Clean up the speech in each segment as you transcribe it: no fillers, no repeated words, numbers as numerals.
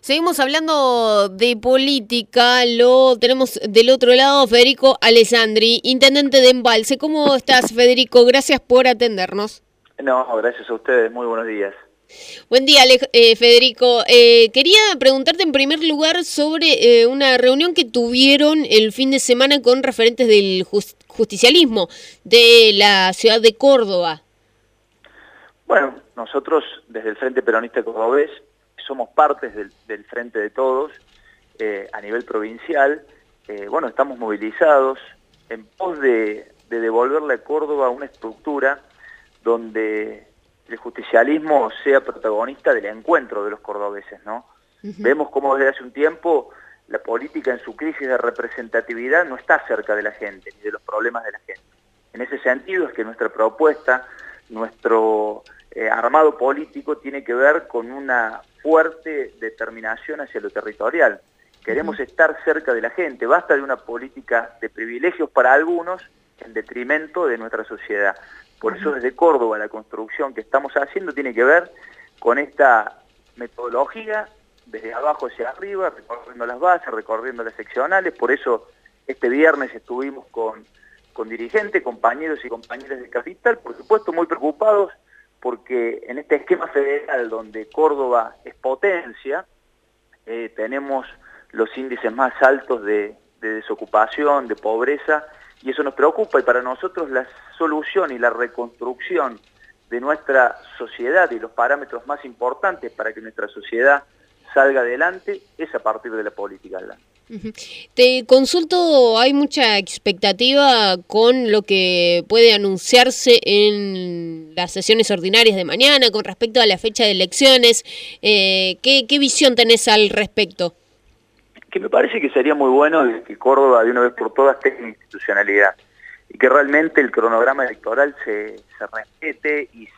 Seguimos hablando de política, lo tenemos del otro lado Federico Alessandri, intendente de Embalse. ¿Cómo estás, Federico? Gracias por atendernos. No, gracias a ustedes, muy buenos días. Buen día, Federico. Quería preguntarte en primer lugar sobre una reunión que tuvieron el fin de semana con referentes del justicialismo de la ciudad de Córdoba. Bueno, nosotros desde el Frente Peronista Cordobés somos partes del Frente de Todos a nivel provincial. Bueno, estamos movilizados en pos de devolverle a Córdoba una estructura donde el justicialismo sea protagonista del encuentro de los cordobeses, ¿no? Vemos cómo desde hace un tiempo la política en su crisis de representatividad no está cerca de la gente, ni de los problemas de la gente. En ese sentido es que nuestra propuesta, nuestro armado político tiene que ver con una fuerte determinación hacia lo territorial. Queremos estar cerca de la gente, basta de una política de privilegios para algunos en detrimento de nuestra sociedad. Por eso desde Córdoba la construcción que estamos haciendo tiene que ver con esta metodología desde abajo hacia arriba, recorriendo las bases, recorriendo las seccionales. Por eso este viernes estuvimos con dirigentes, compañeros y compañeras de Capital, por supuesto muy preocupados porque en este esquema federal donde Córdoba es potencia, tenemos los índices más altos de desocupación, de pobreza, y eso nos preocupa, y para nosotros la solución y la reconstrucción de nuestra sociedad y los parámetros más importantes para que nuestra sociedad salga adelante es a partir de la política. Te consulto, hay mucha expectativa con lo que puede anunciarse en las sesiones ordinarias de mañana con respecto a la fecha de elecciones. ¿Qué visión tenés al respecto? Que me parece que sería muy bueno que Córdoba de una vez por todas tenga institucionalidad y que realmente el cronograma electoral se respete y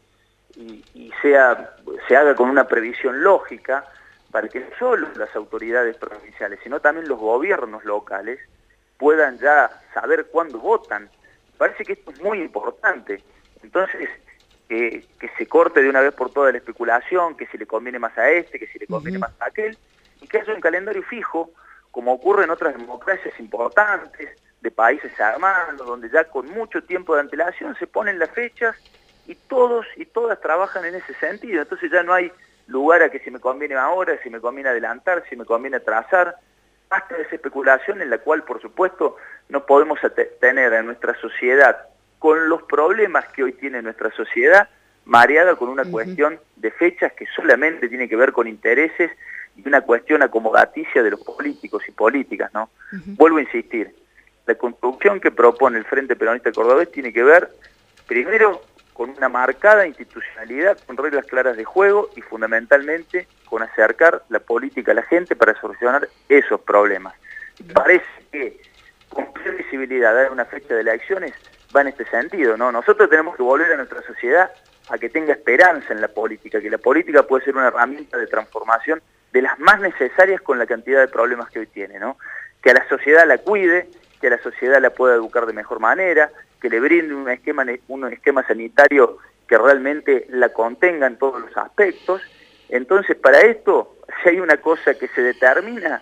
se haga con una previsión lógica para que no solo las autoridades provinciales, sino también los gobiernos locales puedan ya saber cuándo votan. Me parece que esto es muy importante. Entonces, que se corte de una vez por todas la especulación, que si le conviene más a este, que si le conviene más a aquel, y que haya un calendario fijo, como ocurre en otras democracias importantes, de países armados, donde ya con mucho tiempo de antelación se ponen las fechas y todos y todas trabajan en ese sentido. Entonces ya no hay lugar a que si me conviene ahora, si me conviene adelantar, si me conviene atrasar. Basta de esa especulación en la cual, por supuesto, no podemos tener a nuestra sociedad con los problemas que hoy tiene nuestra sociedad, mareada con una cuestión de fechas que solamente tiene que ver con intereses y una cuestión acomodaticia de los políticos y políticas, ¿no? Vuelvo a insistir, la construcción que propone el Frente Peronista Cordobés tiene que ver, primero, con una marcada institucionalidad, con reglas claras de juego y fundamentalmente con acercar la política a la gente para solucionar esos problemas. Parece que con previsibilidad dar una fecha de elecciones va en este sentido, ¿no? Nosotros tenemos que volver a nuestra sociedad a que tenga esperanza en la política, que la política puede ser una herramienta de transformación de las más necesarias con la cantidad de problemas que hoy tiene, ¿no? Que a la sociedad la cuide, que a la sociedad la pueda educar de mejor manera, que le brinde un esquema sanitario que realmente la contenga en todos los aspectos. Entonces, para esto, si hay una cosa que se determina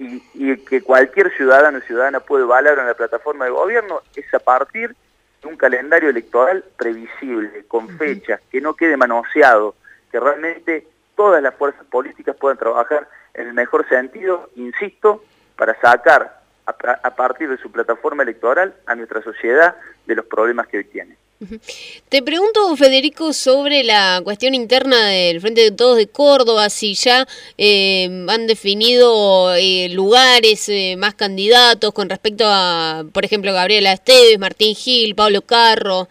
y que cualquier ciudadano o ciudadana puede valorar en la plataforma de gobierno, es a partir de un calendario electoral previsible, con fechas, que no quede manoseado, que realmente todas las fuerzas políticas puedan trabajar en el mejor sentido, insisto, para sacar a partir de su plataforma electoral a nuestra sociedad de los problemas que hoy tiene. Te pregunto, Federico, sobre la cuestión interna del Frente de Todos de Córdoba, si ya han definido lugares, más candidatos con respecto a, por ejemplo, Gabriela Esteves, Martín Gil, Pablo Carro.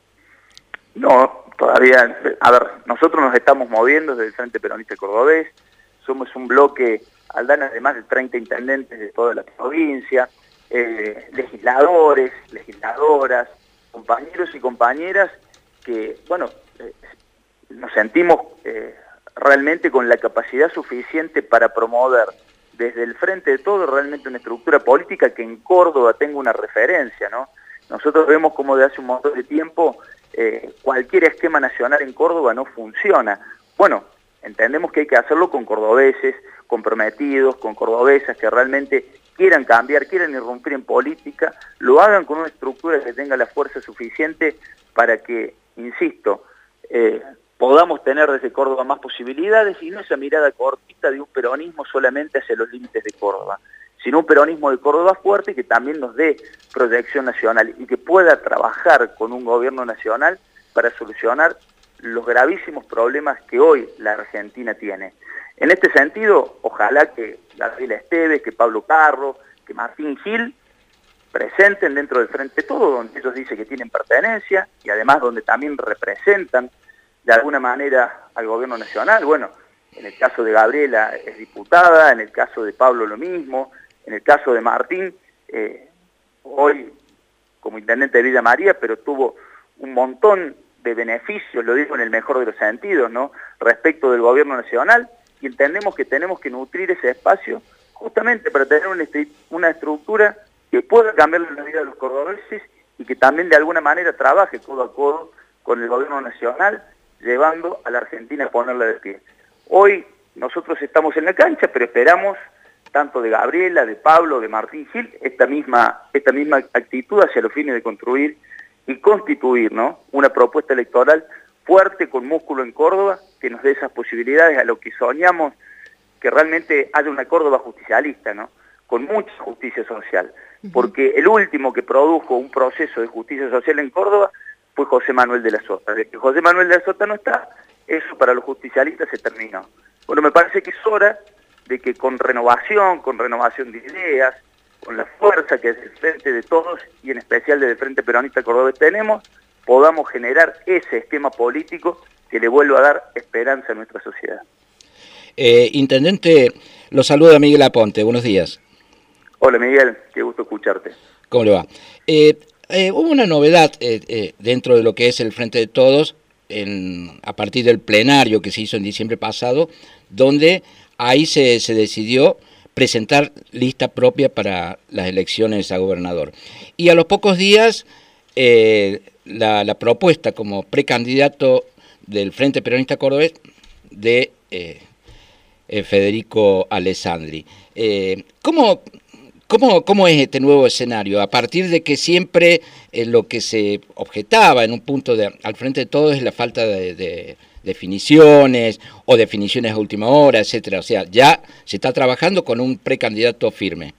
No, todavía, a ver, nosotros nos estamos moviendo desde el Frente Peronista Cordobés, somos un bloque Aldana de más de 30 intendentes de toda la provincia, legisladores, legisladoras, compañeros y compañeras que, bueno, nos sentimos realmente con la capacidad suficiente para promover desde el Frente de Todos realmente una estructura política que en Córdoba tenga una referencia, ¿no? Nosotros vemos como de hace un montón de tiempo cualquier esquema nacional en Córdoba no funciona. Bueno, entendemos que hay que hacerlo con cordobeses, comprometidos, con cordobesas que realmente quieran cambiar, quieran irrumpir en política, lo hagan con una estructura que tenga la fuerza suficiente para que, insisto, podamos tener desde Córdoba más posibilidades y no esa mirada cortita de un peronismo solamente hacia los límites de Córdoba, sino un peronismo de Córdoba fuerte que también nos dé proyección nacional y que pueda trabajar con un gobierno nacional para solucionar los gravísimos problemas que hoy la Argentina tiene. En este sentido, ojalá que Gabriela Esteves, que Pablo Carro, que Martín Gil presenten dentro del Frente de Todos, donde ellos dicen que tienen pertenencia y además donde también representan de alguna manera al gobierno nacional. Bueno, en el caso de Gabriela es diputada, en el caso de Pablo lo mismo, en el caso de Martín, hoy como intendente de Villa María, pero tuvo un montón de beneficios, lo digo en el mejor de los sentidos, ¿no?, respecto del gobierno nacional, y entendemos que tenemos que nutrir ese espacio justamente para tener una estructura que pueda cambiar la vida de los cordobeses y que también de alguna manera trabaje codo a codo con el gobierno nacional, llevando a la Argentina a ponerla de pie. Hoy nosotros estamos en la cancha, pero esperamos, tanto de Gabriela, de Pablo, de Martín Gil, esta misma actitud hacia los fines de construir y constituir, ¿no?, una propuesta electoral fuerte, con músculo en Córdoba, que nos dé esas posibilidades a lo que soñamos, que realmente haya una Córdoba justicialista, ¿no?, con mucha justicia social. Porque el último que produjo un proceso de justicia social en Córdoba fue José Manuel de la Sota. Desde que José Manuel de la Sota no está, eso para los justicialistas se terminó. Bueno, me parece que es hora de que con renovación de ideas, con la fuerza que desde el Frente de Todos y en especial desde el Frente Peronista Cordobés tenemos, podamos generar ese esquema político que le vuelva a dar esperanza a nuestra sociedad. Intendente, lo saluda Miguel Aponte, buenos días. Hola Miguel, qué gusto escucharte. ¿Cómo le va? Hubo una novedad dentro de lo que es el Frente de Todos a partir del plenario que se hizo en diciembre pasado, donde ahí se decidió presentar lista propia para las elecciones a gobernador. Y a los pocos días la propuesta como precandidato del Frente Peronista Cordobés de Federico Alessandri. ¿Cómo es este nuevo escenario? A partir de que siempre lo que se objetaba en un punto al Frente de Todos es la falta de definiciones o definiciones a última hora, etcétera. O sea, ya se está trabajando con un precandidato firme.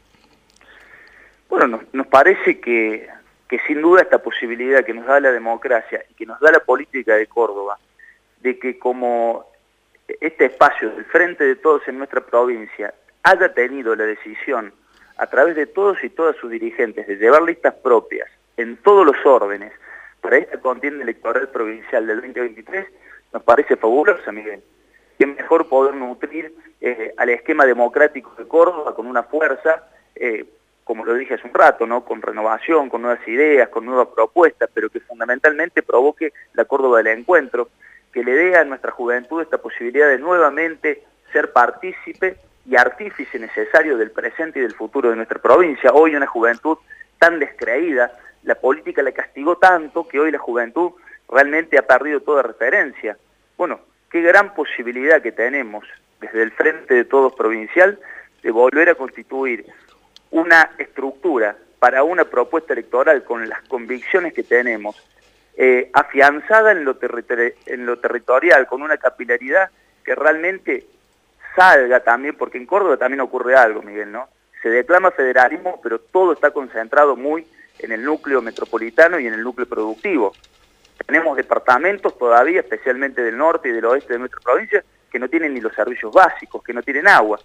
Bueno, nos parece que sin duda esta posibilidad que nos da la democracia y que nos da la política de Córdoba, de que como este espacio del Frente de Todos en nuestra provincia haya tenido la decisión a través de todos y todas sus dirigentes de llevar listas propias en todos los órdenes para esta contienda electoral provincial del 2023, nos parece fabulosa, Miguel. Qué mejor poder nutrir al esquema democrático de Córdoba con una fuerza, como lo dije hace un rato, ¿no?, con renovación, con nuevas ideas, con nuevas propuestas, pero que fundamentalmente provoque la Córdoba del encuentro, que le dé a nuestra juventud esta posibilidad de nuevamente ser partícipe y artífice necesario del presente y del futuro de nuestra provincia. Hoy una juventud tan descreída, la política la castigó tanto que hoy la juventud realmente ha perdido toda referencia. Bueno, qué gran posibilidad que tenemos desde el Frente de Todos provincial de volver a constituir una estructura para una propuesta electoral con las convicciones que tenemos, afianzada en lo territorial, con una capilaridad que realmente salga también, porque en Córdoba también ocurre algo, Miguel, ¿no? Se declama federalismo, pero todo está concentrado muy en el núcleo metropolitano y en el núcleo productivo. Tenemos departamentos todavía, especialmente del norte y del oeste de nuestra provincia, que no tienen ni los servicios básicos, que no tienen agua.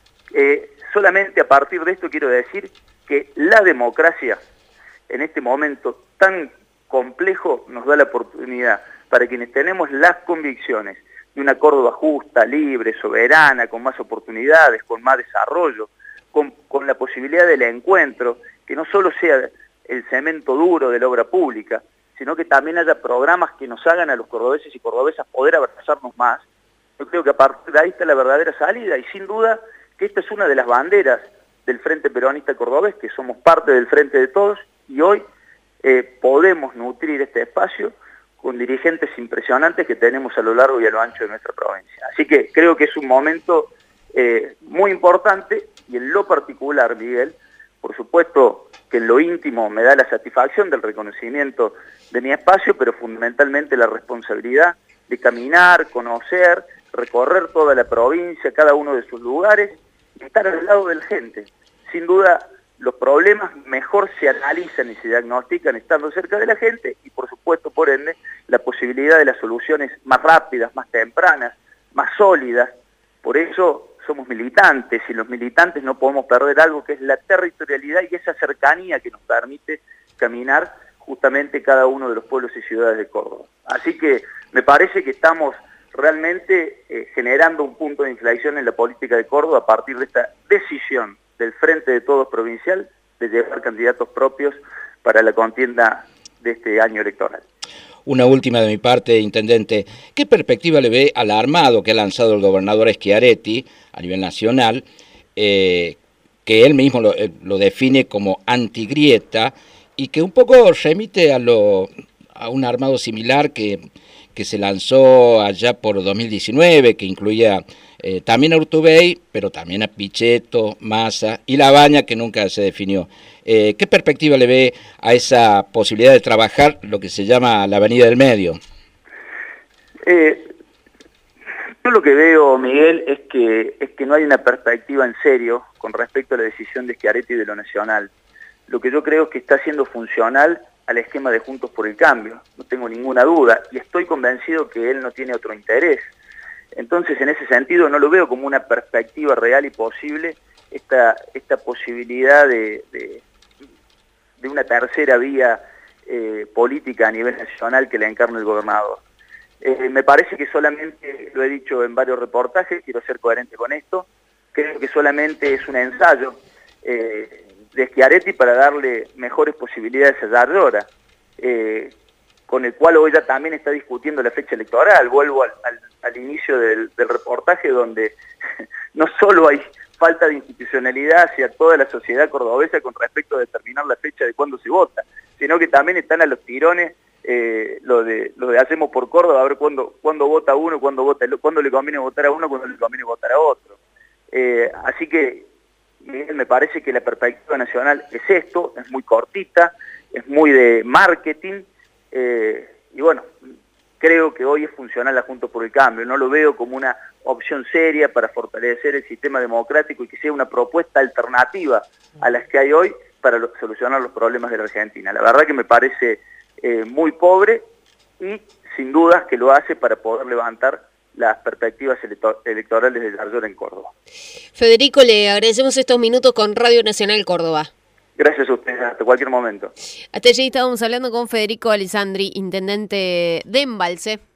Solamente a partir de esto quiero decir que la democracia, en este momento tan complejo, nos da la oportunidad para quienes tenemos las convicciones de una Córdoba justa, libre, soberana, con más oportunidades, con más desarrollo, con la posibilidad del encuentro, que no solo sea el cemento duro de la obra pública, sino que también haya programas que nos hagan a los cordobeses y cordobesas poder abrazarnos más. Yo creo que a partir de ahí está la verdadera salida, y sin duda que esta es una de las banderas del Frente Peronista Cordobés, que somos parte del Frente de Todos, y hoy podemos nutrir este espacio con dirigentes impresionantes que tenemos a lo largo y a lo ancho de nuestra provincia. Así que creo que es un momento muy importante, y en lo particular, Miguel, por supuesto que en lo íntimo me da la satisfacción del reconocimiento de mi espacio, pero fundamentalmente la responsabilidad de caminar, conocer, recorrer toda la provincia, cada uno de sus lugares, y estar al lado de la gente. Sin duda, los problemas mejor se analizan y se diagnostican estando cerca de la gente, y por supuesto, por ende, la posibilidad de las soluciones más rápidas, más tempranas, más sólidas. Por eso somos militantes, y los militantes no podemos perder algo que es la territorialidad y esa cercanía que nos permite caminar justamente cada uno de los pueblos y ciudades de Córdoba. Así que me parece que estamos realmente generando un punto de inflexión en la política de Córdoba a partir de esta decisión del Frente de Todos provincial de llevar candidatos propios para la contienda de este año electoral. Una última de mi parte, intendente. ¿Qué perspectiva le ve al armado que ha lanzado el gobernador Schiaretti a nivel nacional, que él mismo lo define como antigrieta y que un poco remite a un armado similar que se lanzó allá por 2019, que incluía también a Urtubey, pero también a Pichetto, Massa y Labaña, que nunca se definió? ¿Qué perspectiva le ve a esa posibilidad de trabajar lo que se llama la Avenida del Medio? Yo lo que veo, Miguel, es que no hay una perspectiva en serio con respecto a la decisión de Schiaretti de lo nacional. Lo que yo creo es que está siendo funcional al esquema de Juntos por el Cambio, no tengo ninguna duda, y estoy convencido que él no tiene otro interés. Entonces, en ese sentido, no lo veo como una perspectiva real y posible esta posibilidad de una tercera vía política a nivel nacional que le encarna el gobernador. Me parece que solamente, lo he dicho en varios reportajes, quiero ser coherente con esto, creo que solamente es un ensayo de Schiaretti para darle mejores posibilidades a Yardora, con el cual hoy ya también está discutiendo la fecha electoral. Vuelvo al inicio del reportaje, donde no solo hay falta de institucionalidad hacia toda la sociedad cordobesa con respecto a determinar la fecha de cuándo se vota, sino que también están a los tirones lo de Hacemos por Córdoba, a ver cuándo vota uno, cuándo le conviene votar a uno, cuándo le conviene votar a otro. Así que Miguel, me parece que la perspectiva nacional es esto, es muy cortita, es muy de marketing, y bueno, creo que hoy es funcional la Juntos por el Cambio, no lo veo como una opción seria para fortalecer el sistema democrático y que sea una propuesta alternativa a las que hay hoy para solucionar los problemas de la Argentina. La verdad que me parece muy pobre, y sin dudas que lo hace para poder levantar las perspectivas electorales de Yardora en Córdoba. Federico, le agradecemos estos minutos con Radio Nacional Córdoba. Gracias a ustedes, hasta cualquier momento. Hasta allí estábamos hablando con Federico Alessandri, intendente de Embalse.